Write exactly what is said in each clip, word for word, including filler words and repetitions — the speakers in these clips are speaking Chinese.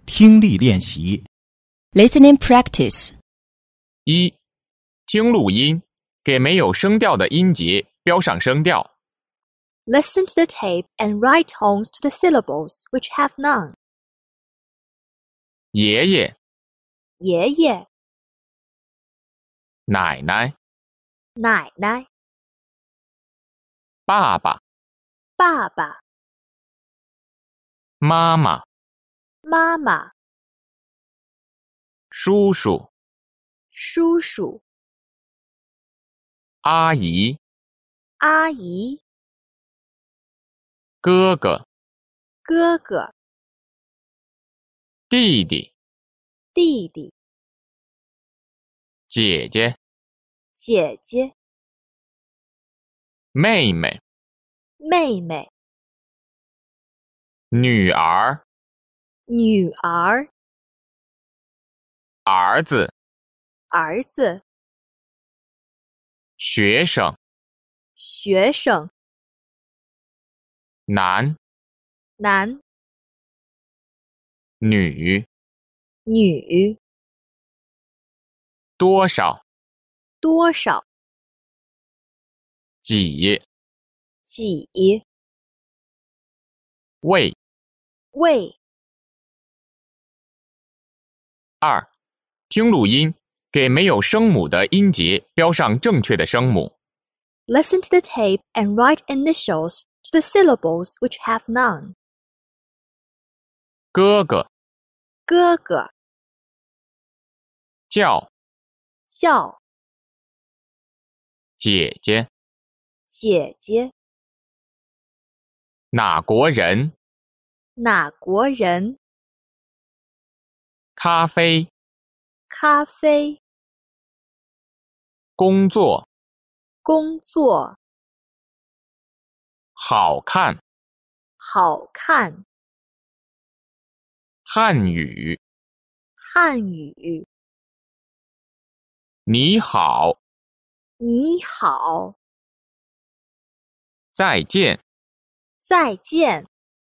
听力练习。 Listening practice. 一、听录音，给没有声调的音节标上声调。 Listen to the tape and write tones to the syllables which have none. 爷爷、 爷爷、 奶奶、 奶奶、 爸爸、 爸爸、 妈妈、 妈妈、 叔叔、 叔叔、 阿姨、 阿姨、 哥哥、 哥哥、 弟弟、 弟弟、 姐姐、 姐姐、 妹妹、 妹妹、 女儿、 女儿、 儿子、 儿子、 学生、 学生、 男、 男、 女、 女、 多少、 多少、 几、 几、 位。 位。 二、听录音，给没有声母的音节标上正确的声母。 Listen to the tape and write initials to the syllables which have none. 哥哥、 哥哥、 叫、 叫、 姐姐、 姐姐、 哪国人、 哪国人、 咖啡、 咖啡、 工作、 工作、 好看、 好看、 汉语、 汉语、 你好、 你好、 再见、 再见、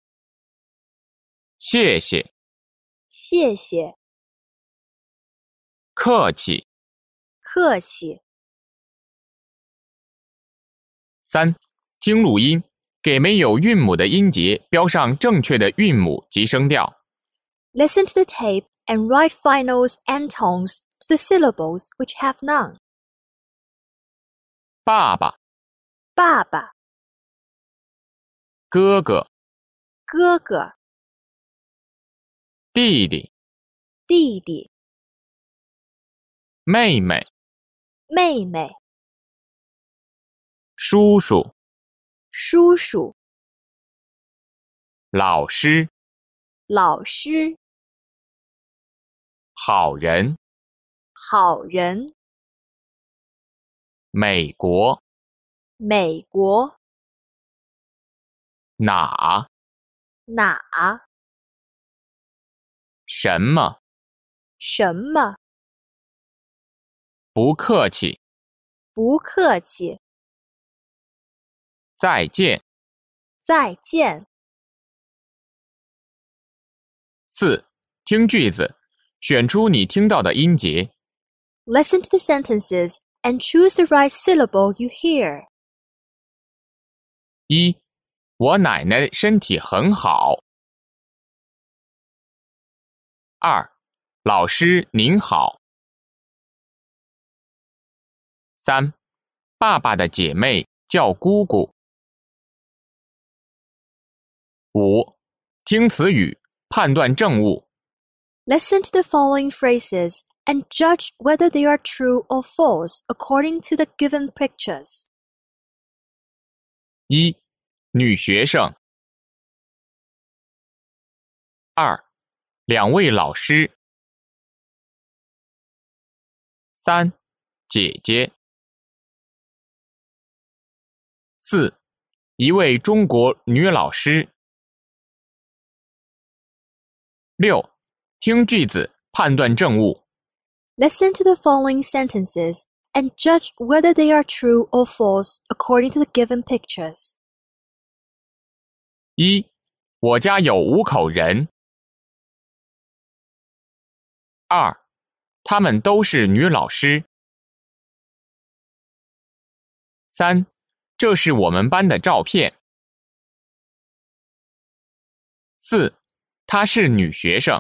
谢谢、 谢谢、 客气。 客气。 三、听录音，给没有韵母的音节标上正确的韵母及声调。 Listen to the tape and write finals and tones to the syllables which have none. 爸爸、 爸爸、 哥哥、 哥哥、 弟弟、 弟弟、 妹妹、 妹妹、 叔叔、 叔叔、 老师、 老师、 好人、 好人、 美国、 美国、 哪、 哪、 什么、 什么、 不客气、 不客气、 再见。 再见。 四、听句子，选出你听到的音节。 Listen to the sentences and choose the right syllable you hear. 一、我奶奶身体很好。二、老师您好。三、爸爸的姐妹叫姑姑。五、听词语，判断正误。 Listen to the following phrases and judge whether they are true or false according to the given pictures. 一、女学生。二、两位老师。三、姐姐。四、一位中国女老师。六、听句子，判断正误。 Listen to the following sentences and judge whether they are true or false according to the given pictures. 一、我家有五口人。 二，她们都是女老师。三，这是我们班的照片。四，她是女学生。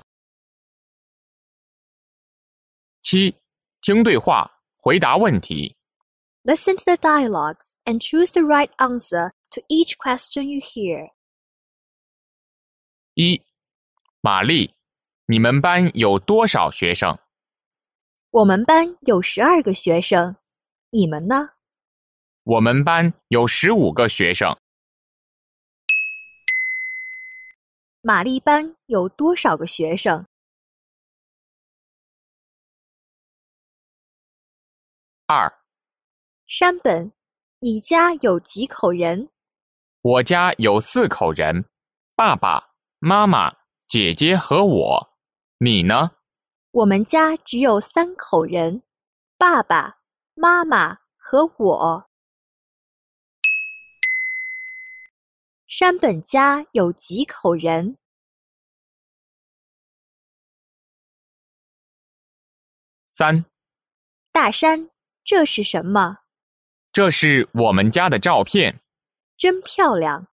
七，听对话，回答问题。 Listen to the dialogues and choose the right answer to each question you hear. 一，玛丽，你们班有多少学生？ 我们班有十二个学生，你们呢？ 我们班有十五个学生。 玛丽班有多少个学生？ 二， 山本，你家有几口人？ 我家有四口人，爸爸、妈妈、姐姐和我。你呢？ 我们家只有三口人，爸爸、妈妈和我。山本家有几口人？ 三， 大山，这是什么？ 这是我们家的照片。 真漂亮。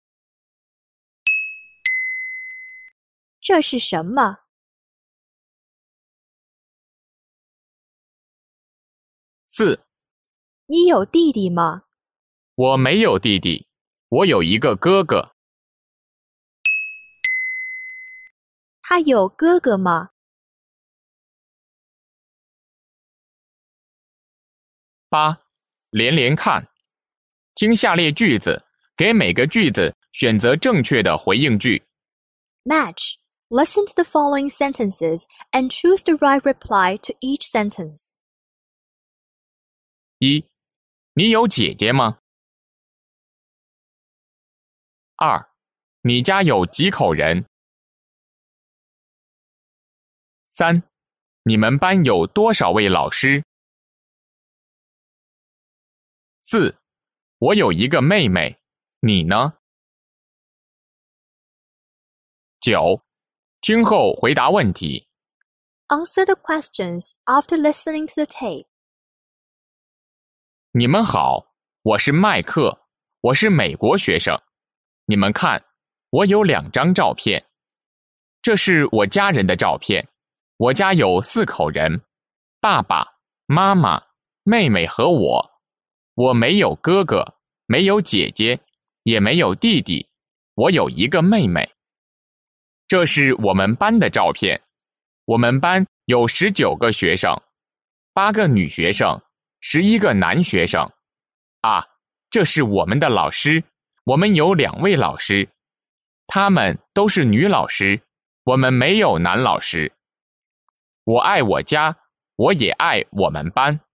这是什么？ 四， 你有弟弟吗？ 我没有弟弟，我有一个哥哥。 他有哥哥吗？ 八，连连看，听下列句子，给每个句子选择正确的回应句。 Match. Listen to the following sentences and choose the right reply to each sentence. 一，你有姐姐吗？二，你家有几口人？三，你们班有多少位老师？四，我有一个妹妹，你呢？九，听后回答问题。 Answer the questions after listening to the tape. 你们好，我是麦克，我是美国学生。你们看，我有两张照片。这是我家人的照片。我家有四口人，爸爸、妈妈、妹妹和我。我没有哥哥，没有姐姐，也没有弟弟，我有一个妹妹。这是我们班的照片。我们班有十九个学生，八个女学生，十一个男学生。啊，这是我们的老师，我们有两位老师，他们都是女老师，我们没有男老师。我爱我家，我也爱我们班。